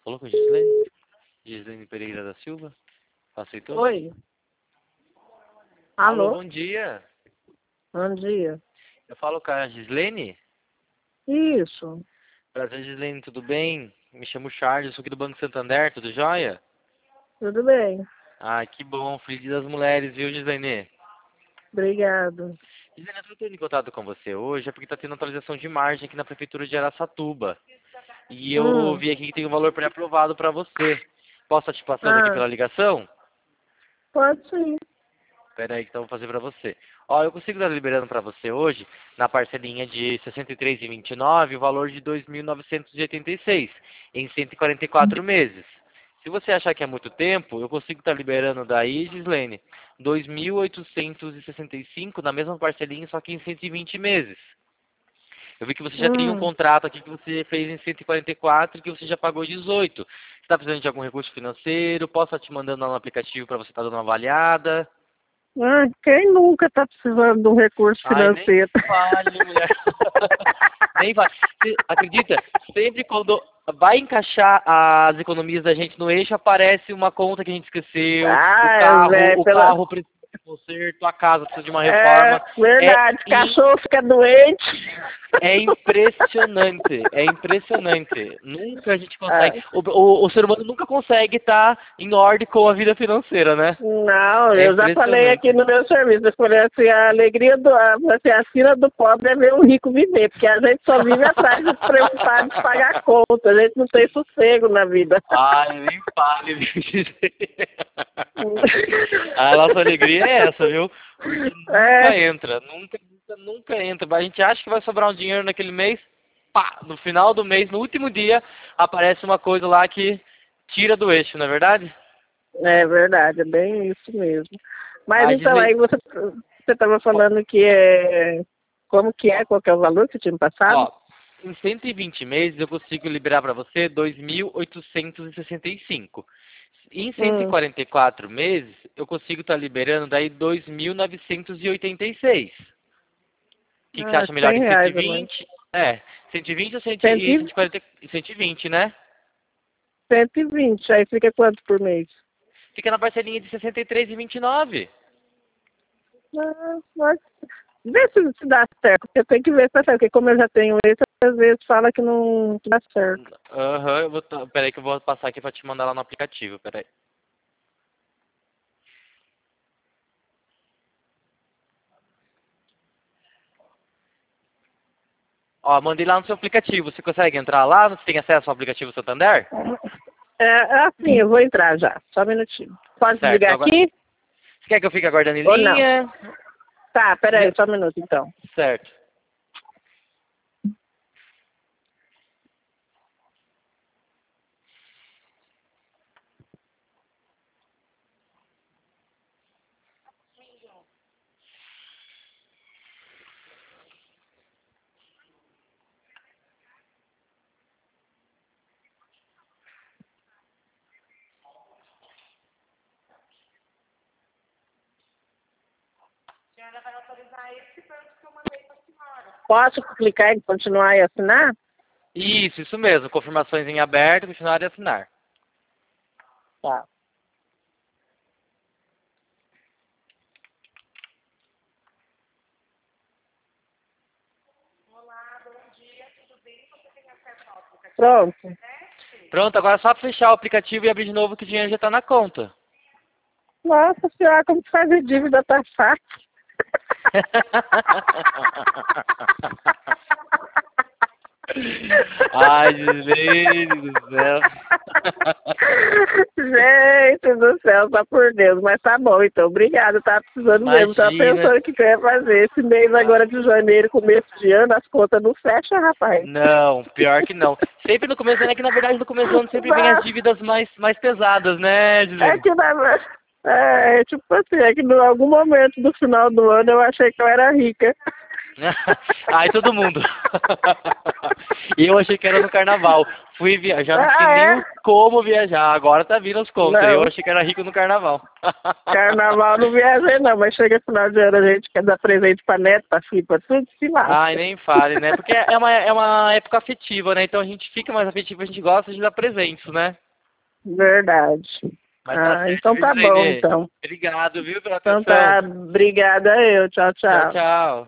Falou com a Gislene? Gislene Pereira da Silva? Aceitou? Oi. Alô, Alô? bom dia. Bom dia. Eu falo com a Gislene? Isso. Prazer, Gislene, tudo bem? Me chamo Charles, sou aqui do Banco Santander, tudo jóia? Tudo bem. Ah, que bom, feliz dia das mulheres, viu, Gislene? Obrigado. Gislene, eu estou tendo em contato com você hoje, é porque está tendo atualização de margem aqui na Prefeitura de Araçatuba. E eu Hum. vi aqui que tem um valor pré-aprovado para você. Posso estar te passando aqui Ah, pela ligação? pode sim. Espera aí que eu vou fazer para você. Ó, eu consigo estar liberando para você hoje, na parcelinha de R$ 63,29, o valor de 2.986, em 144 meses. Se você achar que é muito tempo, eu consigo estar liberando daí, Gislene, 2.865 na mesma parcelinha, só que em 120 meses. Eu vi que você já tem um Hum. contrato aqui que você fez em 144 e que você já pagou 18. Você está precisando de algum recurso financeiro? Posso estar te mandando lá no aplicativo para você estar dando uma avaliada? Ah, quem nunca está precisando de um recurso Ai, nem financeiro? fale, mulher. Nem fale. Você acredita? Sempre quando vai encaixar as economias da gente no eixo, aparece uma conta que a gente esqueceu, o Ah, carro, velho, o carro precisa de conserto, a casa precisa de uma É reforma. verdade, É cachorro fica doente. É impressionante, é impressionante. Nunca a gente Ah, consegue. O ser humano nunca consegue estar em ordem com a vida financeira, né? não, É eu já falei aqui impressionante. no meu serviço, eu falei assim, a alegria assim, a sina do pobre é ver o rico viver, porque a gente só vive atrás de preocupado de pagar conta, a gente não tem sossego na vida. Ai, nem fale. A nossa alegria é essa, viu? Porque É, nunca entra, nunca entra. A gente acha que vai sobrar um dinheiro naquele mês, pá, no final do mês, no último dia, aparece uma coisa lá que tira do eixo, não é verdade? é verdade, é bem isso mesmo. Mas A então, Gislene, aí você estava falando que é, como que é, qual que é o valor que você tinha me passado? ó, em 120 meses eu consigo liberar para você 2.865. Em Hum, 144 meses eu consigo estar liberando daí 2.986. O que você ah, acha melhor em R$ 100 a mais. 120? É, 120 ou 100 Cento e e 140, 120, né? 120, aí fica quanto por mês? Fica na parcelinha de 63,29. Mas vê se dá certo, porque tem que ver se dá certo, porque como eu já tenho esse, às vezes fala que não que dá certo. Aham, peraí que eu vou passar aqui pra te mandar lá no aplicativo, peraí. Ó, mandei lá no seu aplicativo. Você consegue entrar lá? Você tem acesso ao aplicativo Santander? É assim, eu vou entrar já, só um minutinho. Pode Certo. desligar Agora, aqui você quer que eu fique aguardando em ou não? linha? Tá, peraí, só um minuto então. Certo. Posso clicar em continuar e assinar? Isso mesmo. Confirmações em aberto, continuar e assinar. Tá. Pronto. Pronto, agora é só fechar o aplicativo e abrir de novo que o dinheiro já tá na conta. Nossa senhora, como que fazer dívida tá fácil. Ai, Gislene do céu. Gente do céu, só por Deus. Mas tá bom, então. Obrigada, tava precisando mesmo. Tava Imagina. pensando o que eu ia fazer. Esse mês agora de janeiro, começo de ano, as contas não fecham, rapaz. Não, pior que não. Sempre no começo do ano, é que na verdade no começo do ano sempre vem as Mas dívidas mais pesadas, né, é Gislene? que tipo assim, é que em algum momento do final do ano eu achei que eu era rica. Ai, todo mundo. E eu achei que era no carnaval. Fui viajar, não Ah, tinha é? nem como viajar. Agora tá vindo os contos. Não. Eu achei que era rico no carnaval. Carnaval não viajei não, mas chega final de ano a gente quer dar presente pra neto, pra filho, pra tudo se lasca. Ai, nem fale, né? Porque é uma época afetiva, né? Então a gente fica mais afetivo, a gente gosta de dar presentes, né? Verdade. Mas tá Ah, certo, então viu, tá bom, Zene? então. Obrigado, viu, pela Então atenção. tá, obrigada eu, tchau, Tchau, tchau. tchau.